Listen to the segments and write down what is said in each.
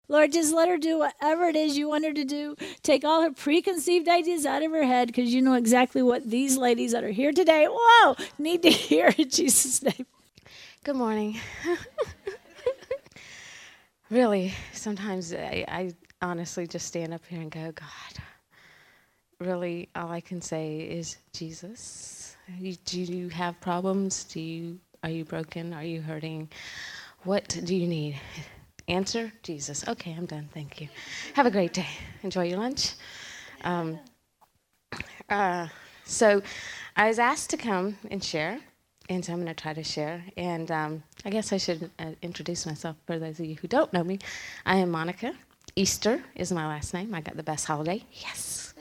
Lord, just let her do whatever it is you want her to do. Take all her preconceived ideas out of her head because you know exactly what these ladies that are here today, whoa, need to hear in Jesus' name. Good morning. Really, sometimes I honestly just stand up here and go, God, really all I can say is Jesus. Do you have problems? Are you broken? Are you hurting? What do you need? Answer, Jesus. Okay, I'm done. Thank you. Have a great day. Enjoy your lunch. So I was asked to come and share, and so I'm going to try to share. And I guess I should introduce myself for those of you who don't know me. I am Monica. Easter is my last name. I got the best holiday. Yes.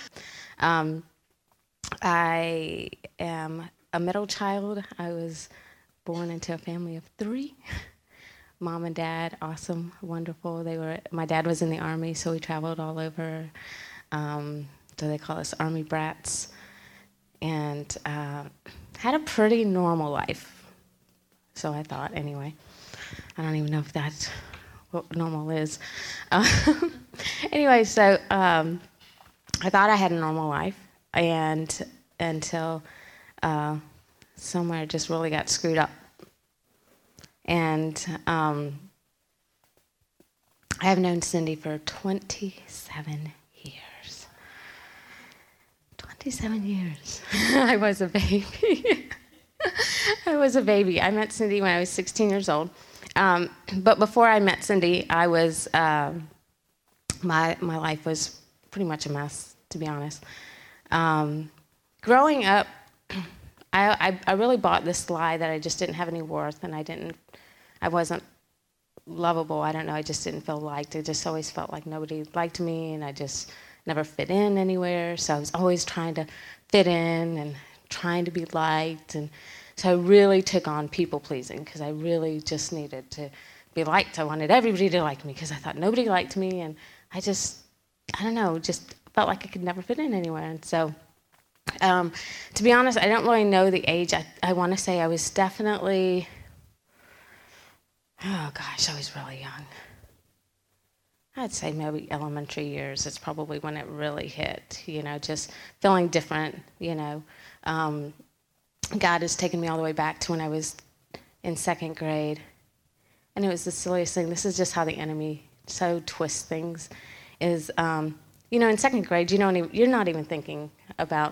I am a middle child. I was born into a family of 3. Mom and dad, awesome, wonderful. My dad was in the Army, so we traveled all over. So they call us Army brats. And had a pretty normal life. So I thought, anyway. I don't even know if that's what normal is. Anyway, so I thought I had a normal life, and until somewhere just really got screwed up. And I have known Cindy for 27 years. 27 years. I was a baby. I met Cindy when I was 16 years old. But before I met Cindy, I was my life was pretty much a mess, to be honest. Growing up, I really bought this lie that I just didn't have any worth, and I wasn't lovable. I don't know. I just didn't feel liked. I just always felt like nobody liked me, and I just never fit in anywhere. So I was always trying to fit in and trying to be liked. And so I really took on people pleasing because I really just needed to be liked. I wanted everybody to like me because I thought nobody liked me, and I don't know, just felt like I could never fit in anywhere. And so, to be honest, I don't really know the age. I want to say I was definitely, I was really young. I'd say maybe elementary years. It's probably when it really hit, just feeling different, God has taken me all the way back to when I was in 2nd grade. And it was the silliest thing. This is just how the enemy so twists things. Is, in 2nd grade, you're not even thinking about,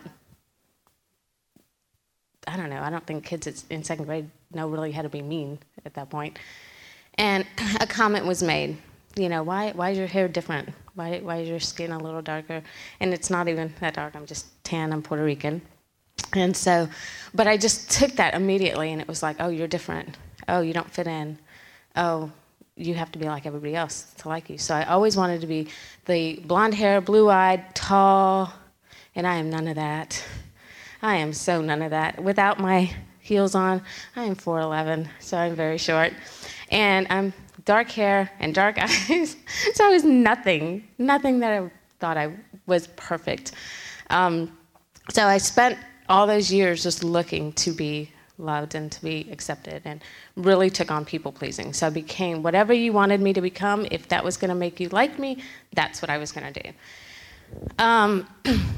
I don't know, I don't think kids in 2nd grade know really how to be mean at that point. And a comment was made, why is your hair different? Why is your skin a little darker? And it's not even that dark. I'm just tan. I'm Puerto Rican. And so, but I just took that immediately, and it was like, oh, you're different. Oh, you don't fit in. Oh, you have to be like everybody else to like you. So I always wanted to be the blonde hair, blue-eyed, tall, and I am none of that. I am so none of that. Without my heels on, I am 4'11", so I'm very short. And I'm dark hair and dark eyes, so I was nothing that I thought I was perfect. So I spent all those years just looking to be loved and to be accepted, and really took on people pleasing. So I became whatever you wanted me to become. If that was going to make you like me, that's what I was going to do. I'm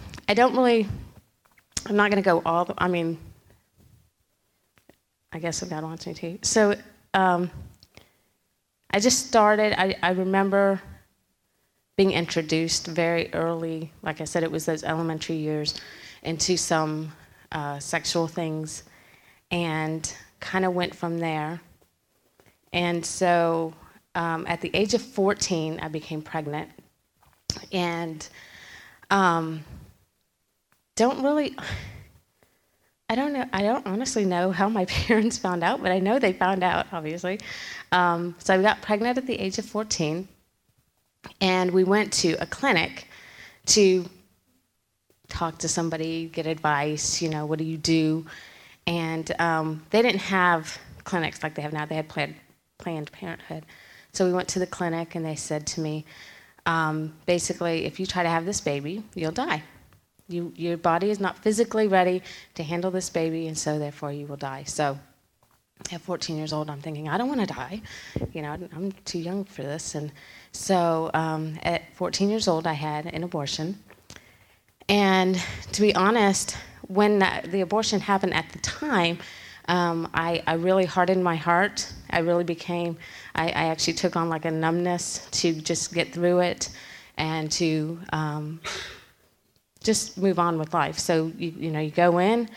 not going to go I guess if God wants me to. So I just started, I remember being introduced very early, like I said, it was those elementary years, into some sexual things, and kind of went from there. And so at the age of 14, I became pregnant, and I don't honestly know how my parents found out, but I know they found out, obviously. So I got pregnant at the age of 14, and we went to a clinic to talk to somebody, get advice, what do you do? And they didn't have clinics like they have now. They had Planned Parenthood. So we went to the clinic, and they said to me, basically, if you try to have this baby, you'll die. Your body is not physically ready to handle this baby, and so therefore you will die. So at 14 years old, I'm thinking, I don't want to die. I'm too young for this. And So at 14 years old, I had an abortion. And to be honest, when the abortion happened at the time, I really hardened my heart. I really I actually took on like a numbness to just get through it and to just move on with life. So, you go in,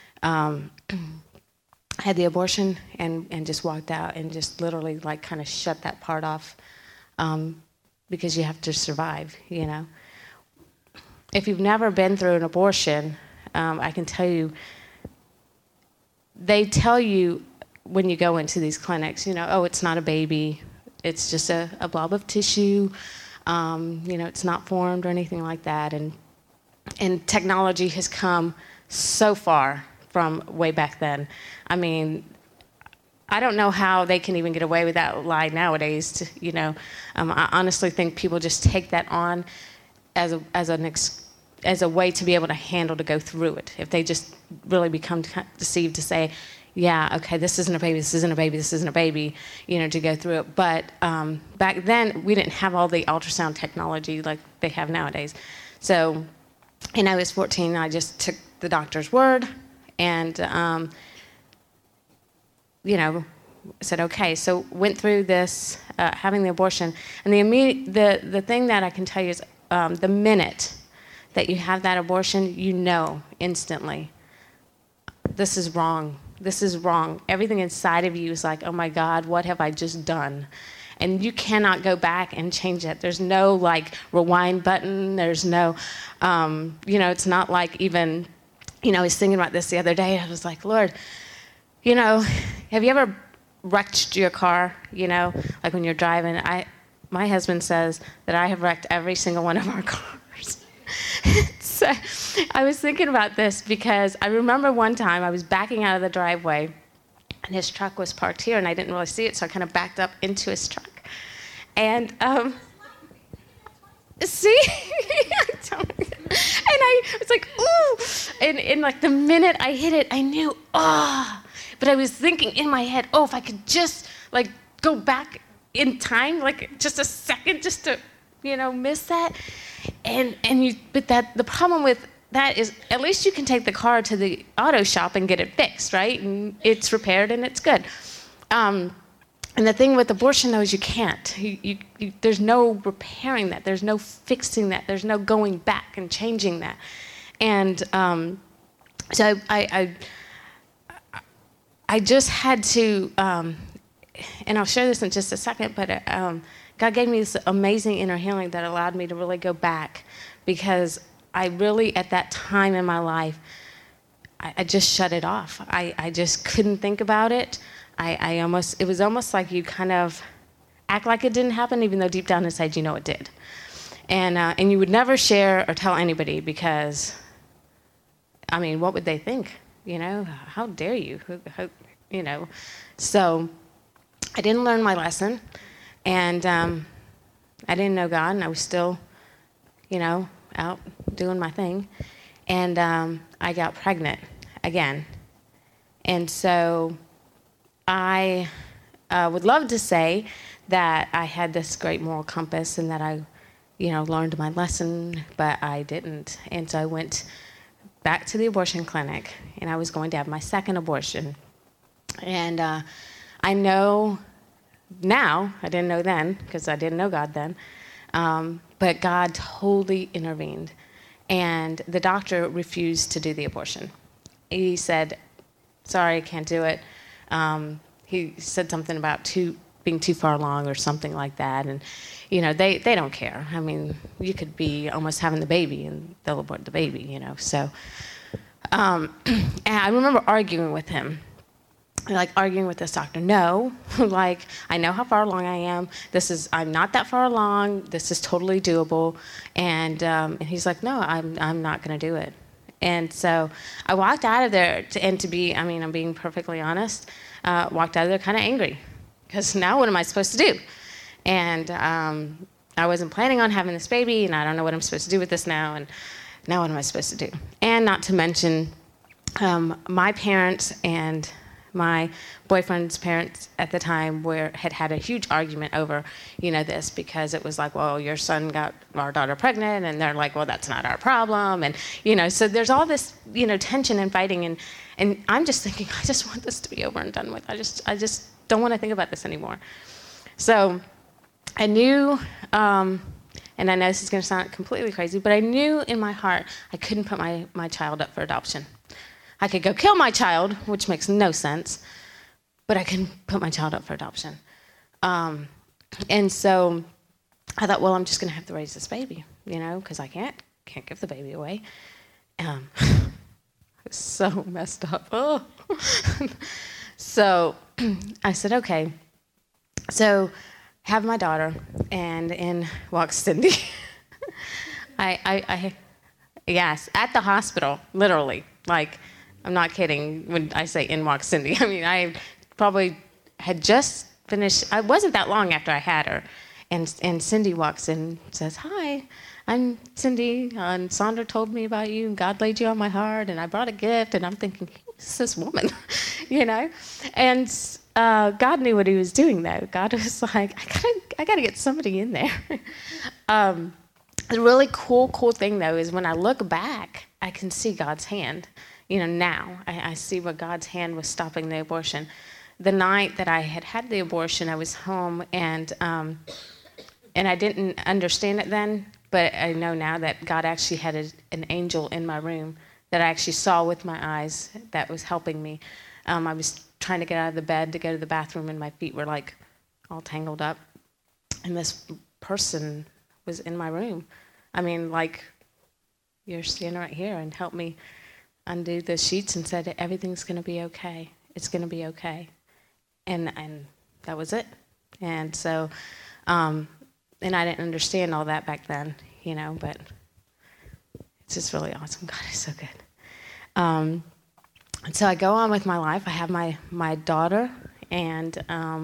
had the abortion and just walked out and just literally like kind of shut that part off because you have to survive, If you've never been through an abortion, I can tell you, they tell you when you go into these clinics, oh, it's not a baby, it's just a blob of tissue, it's not formed or anything like that. And technology has come so far from way back then. I mean, I don't know how they can even get away with that lie nowadays. I honestly think people just take that on as a way to be able to handle to go through it. If they just really become deceived to say, yeah, okay, this isn't a baby, this isn't a baby, this isn't a baby, to go through it. But back then, we didn't have all the ultrasound technology like they have nowadays. So, I was 14, I just took the doctor's word and, said, okay, so went through this, having the abortion. And the thing that I can tell you is the minute that you have that abortion, instantly, this is wrong. This is wrong. Everything inside of you is like, oh my God, what have I just done? And you cannot go back and change it. There's no like rewind button. There's no, it's not like even, I was thinking about this the other day. I was like, Lord, have you ever wrecked your car? Like when you're driving. My husband says that I have wrecked every single one of our cars. So I was thinking about this because I remember one time I was backing out of the driveway and his truck was parked here and I didn't really see it, so I kind of backed up into his truck. And see? And I was like, ooh! And like the minute I hit it, I knew, But I was thinking in my head, if I could just like go back in time, like just a second, just to, miss that. But the problem with that is at least you can take the car to the auto shop and get it fixed, right? And it's repaired and it's good. And the thing with abortion, though, is you can't. There's no repairing that. There's no fixing that. There's no going back and changing that. And so I just had to, and I'll share this in just a second, but God gave me this amazing inner healing that allowed me to really go back because I really, at that time in my life, I just shut it off. I just couldn't think about it. It was almost like you kind of act like it didn't happen, even though deep down inside it did. And you would never share or tell anybody because, what would they think? How dare you? So I didn't learn my lesson, and I didn't know God, and I was still, out doing my thing. And I got pregnant again. And so I would love to say that I had this great moral compass and that I, learned my lesson, but I didn't. And so I went back to the abortion clinic, and I was going to have my second abortion. And I know now, I didn't know then, because I didn't know God then, but God totally intervened. And the doctor refused to do the abortion. He said, sorry, I can't do it. He said something about being too far along or something like that. And, they don't care. You could be almost having the baby and they'll abort the baby, So, and I remember arguing with him. Arguing with this doctor. No, I know how far along I am. I'm not that far along. This is totally doable. And he's like, no, I'm not going to do it. And so I walked out of there, I'm being perfectly honest, walked out of there kind of angry. Because now what am I supposed to do? And I wasn't planning on having this baby, and I don't know what I'm supposed to do with this now. And now what am I supposed to do? And not to mention my parents and My boyfriend's parents at the time had a huge argument over, this, because it was like, well, your son got our daughter pregnant, and they're like, well, that's not our problem, and so there's all this tension and fighting, and I'm just thinking, I just want this to be over and done with. I just don't want to think about this anymore. So I knew, and I know this is going to sound completely crazy, but I knew in my heart I couldn't put my child up for adoption. I could go kill my child, which makes no sense, but I couldn't put my child up for adoption. And so I thought, well, I'm just going to have to raise this baby, because I can't give the baby away. It was so messed up. Oh. So I said, okay. So have my daughter, and in walks Cindy. Yes, at the hospital, literally, like, I'm not kidding when I say in walks Cindy. I mean, I probably had just finished. I wasn't that long after I had her. And Cindy walks in and says, hi, I'm Cindy. And Sandra told me about you, and God laid you on my heart, and I brought a gift. And I'm thinking, who's this woman? And God knew what he was doing, though. God was like, I gotta get somebody in there. The really cool thing, though, is when I look back, I can see God's hand. Now I see what God's hand was stopping the abortion. The night that I had the abortion, I was home, and I didn't understand it then, but I know now that God actually had an angel in my room that I actually saw with my eyes that was helping me. I was trying to get out of the bed to go to the bathroom, and my feet were like all tangled up, and this person was in my room. I mean, like, you're standing right here, and helped me undo the sheets and said, everything's going to be okay. It's going to be okay. And that was it. And so, and I didn't understand all that back then, but it's just really awesome. God is so good. And so I go on with my life. I have my daughter, and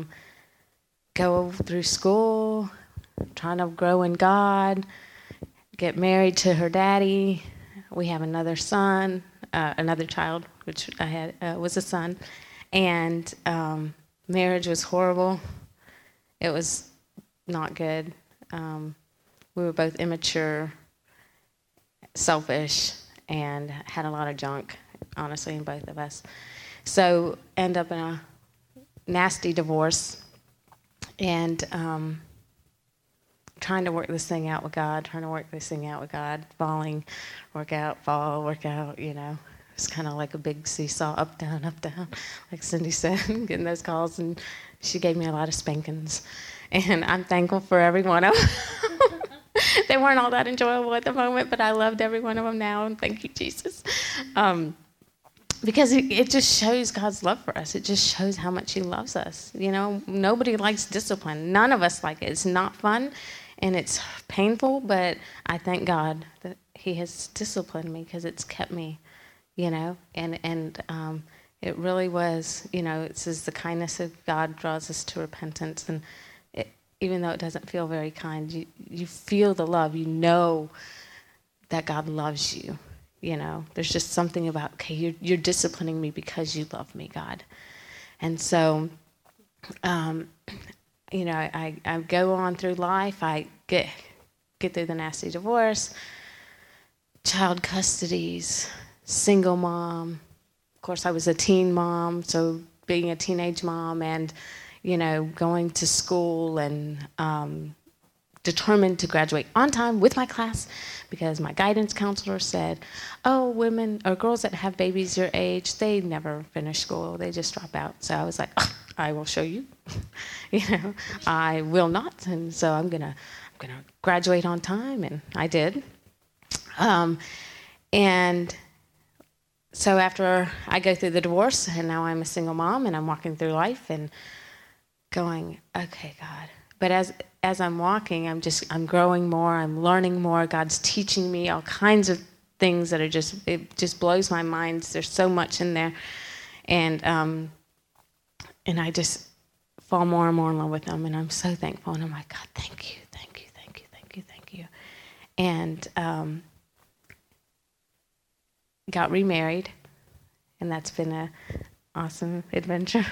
go through school, trying to grow in God, get married to her daddy. We have another son, another child, which I had was a son, and marriage was horrible. It was not good. We were both immature, selfish, and had a lot of junk, honestly, in both of us. So end up in a nasty divorce, and trying to work this thing out with God, falling, work out, fall, work out, It's kind of like a big seesaw, up, down, like Cindy said, getting those calls, and she gave me a lot of spankings. And I'm thankful for every one of them. They weren't all that enjoyable at the moment, but I loved every one of them now, and thank you, Jesus. Because it just shows God's love for us. It just shows how much he loves us. Nobody likes discipline. None of us like it. It's not fun, and it's painful, but I thank God that he has disciplined me, because it's kept me, and it really was, it says the kindness of God draws us to repentance, and even though it doesn't feel very kind, you feel the love. You know that God loves you. There's just something about, okay, you're disciplining me because you love me, God. And so, I go on through life. I get through the nasty divorce, child custodies, single mom. Of course, I was a teen mom, so being a teenage mom and, going to school and determined to graduate on time with my class, because my guidance counselor said, oh, women or girls that have babies your age, they never finish school. They just drop out. So I was like, oh, I will show you. I will not. And so I'm gonna graduate on time, and I did. And so after I go through the divorce, and now I'm a single mom, and I'm walking through life and going, okay, God. But as I'm walking, I'm growing more, I'm learning more. God's teaching me all kinds of things that it just blows my mind. There's so much in there. And I just fall more and more in love with him, and I'm so thankful. And I'm like, God, thank you. And got remarried, and that's been awesome adventure.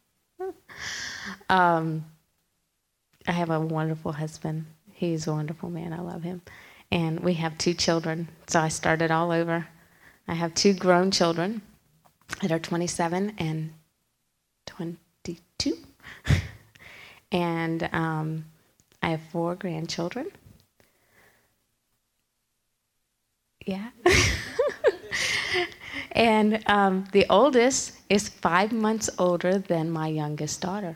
I have a wonderful husband. He's a wonderful man. I love him. And we have 2 children. So I started all over. I have 2 grown children that are 27 and 22. And I have 4 grandchildren. Yeah. And the oldest is 5 months older than my youngest daughter.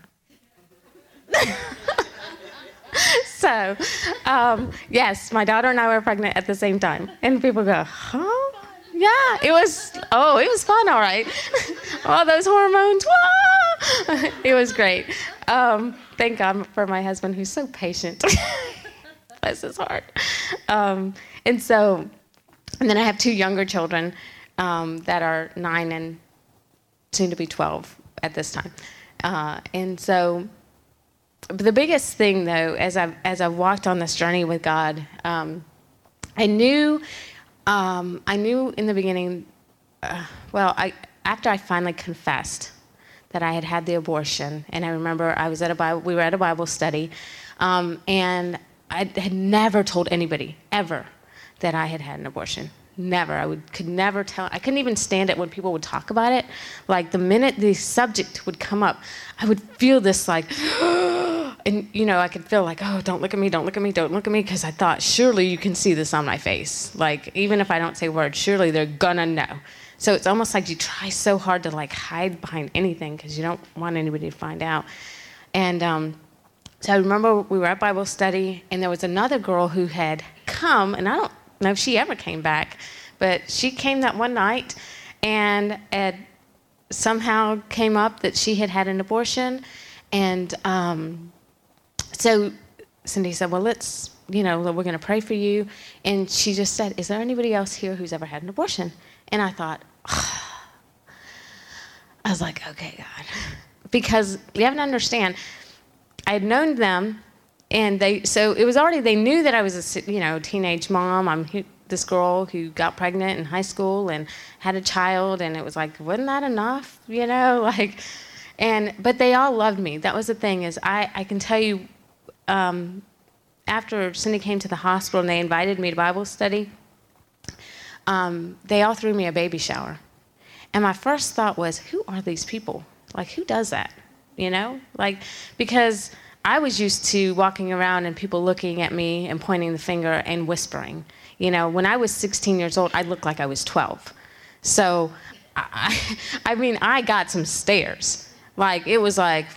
So, yes, my daughter and I were pregnant at the same time. And people go, huh? Yeah, it was fun, all right. All those hormones, wah! It was great. Thank God for my husband, who's so patient. Bless his heart. And then I have 2 younger children that are 9 and soon to be 12 at this time. And so the biggest thing, though, as I walked on this journey with God, I knew in the beginning, after I finally confessed that I had had the abortion, and I remember we were at a Bible study, and I had never told anybody ever that I had had an abortion. Never. Could never tell. I couldn't even stand it when people would talk about it. Like the minute the subject would come up, I would feel this like, and I could feel like, oh, don't look at me, don't look at me, don't look at me, because I thought, surely you can see this on my face. Like, even if I don't say words, surely they're gonna know. So it's almost like you try so hard to like hide behind anything because you don't want anybody to find out. And so I remember we were at Bible study, and there was another girl who had come, and I don't know if she ever came back, but she came that one night, and it somehow came up that she had had an abortion. And so Cindy said, well, let's, we're going to pray for you. And she just said, is there anybody else here who's ever had an abortion? And I thought, I was like, okay, God. Because you have to understand, I had known them, and they knew that I was a teenage mom. I'm this girl who got pregnant in high school and had a child, and it was like, wasn't that enough? But they all loved me. That was the thing, is I can tell you, after Cindy came to the hospital and they invited me to Bible study, they all threw me a baby shower. And my first thought was, who are these people? Like, who does that? Because I was used to walking around and people looking at me and pointing the finger and whispering. When I was 16 years old, I looked like I was 12. So, I got some stares. It was like,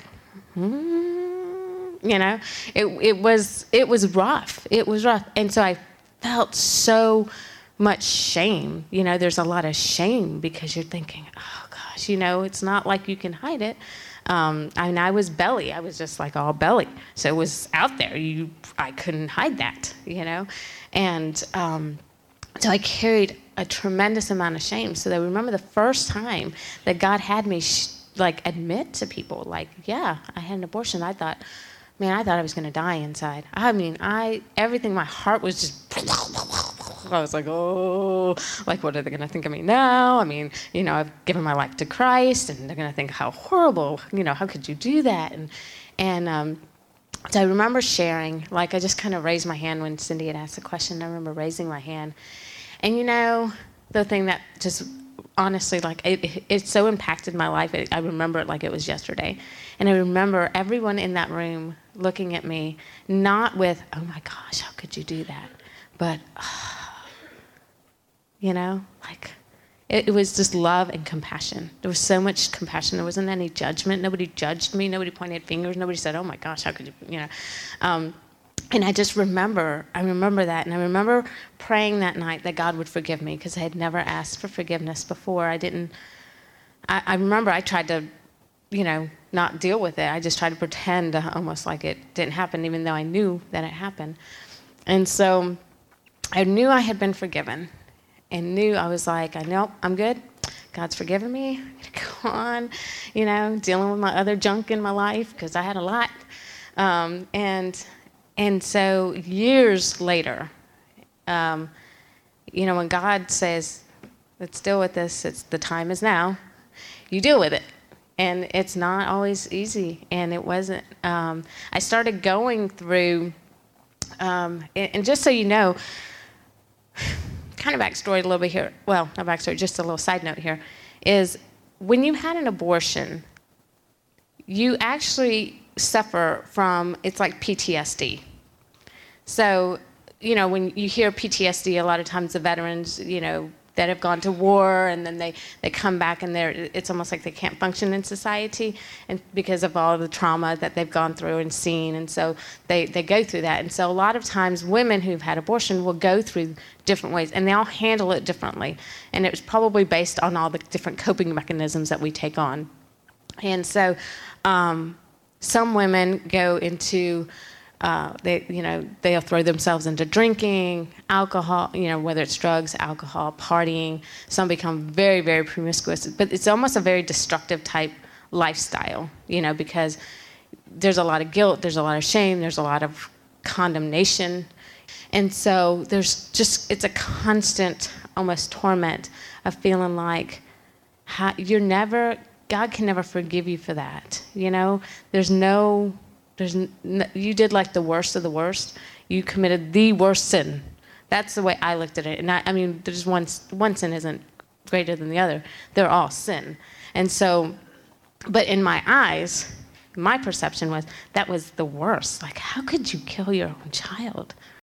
it was rough. It was rough. And so I felt so much shame. There's a lot of shame because you're thinking, oh gosh, it's not like you can hide it. I was belly. I was just like all belly. So it was out there. I couldn't hide that, And so I carried a tremendous amount of shame. So I remember the first time that God had me admit to people, yeah, I had an abortion. I thought I was going to die inside. Everything, my heart was just, I was like, oh, what are they going to think of me now? I've given my life to Christ, and they're going to think how horrible, how could you do that? And so I remember sharing, I just kind of raised my hand when Cindy had asked the question. I remember raising my hand. And the thing that just honestly, it so impacted my life. I remember it like it was yesterday. And I remember everyone in that room looking at me, not with, oh my gosh, how could you do that? But, it was just love and compassion. There was so much compassion. There wasn't any judgment. Nobody judged me. Nobody pointed fingers. Nobody said, oh my gosh, how could you, And I just remember that. And I remember praying that night that God would forgive me, because I had never asked for forgiveness before. I remember I tried to, not deal with it. I just tried to pretend almost like it didn't happen, even though I knew that it happened. And so I knew I had been forgiven, and knew I was like, I know I'm good. God's forgiven me. I'm going to go on, dealing with my other junk in my life, because I had a lot. And so years later, when God says, let's deal with this, the time is now, you deal with it. And it's not always easy, and it wasn't. I started going through, and just so you know, kind of backstory a little bit here. Well, not backstory, just a little side note here, is when you had an abortion, you actually suffer from, it's like PTSD. So, you know, when you hear PTSD, a lot of times the veterans, you know, that have gone to war and then they come back and it's almost like they can't function in society and because of all the trauma that they've gone through and seen. And so they go through that. And so a lot of times women who've had abortion will go through different ways and they all handle it differently. And it was probably based on all the different coping mechanisms that we take on. And so some women go into they'll throw themselves into drinking, alcohol, you know, whether it's drugs, alcohol, partying. Some become very, very promiscuous. But it's almost a very destructive type lifestyle, you know, because there's a lot of guilt, there's a lot of shame, there's a lot of condemnation. And so it's a constant, almost torment of feeling like God can never forgive you for that, you know? You did like the worst of the worst. You committed the worst sin. That's the way I looked at it. And I mean, there's one sin isn't greater than the other. They're all sin. And so, but in my eyes, my perception was that was the worst. Like, how could you kill your own child?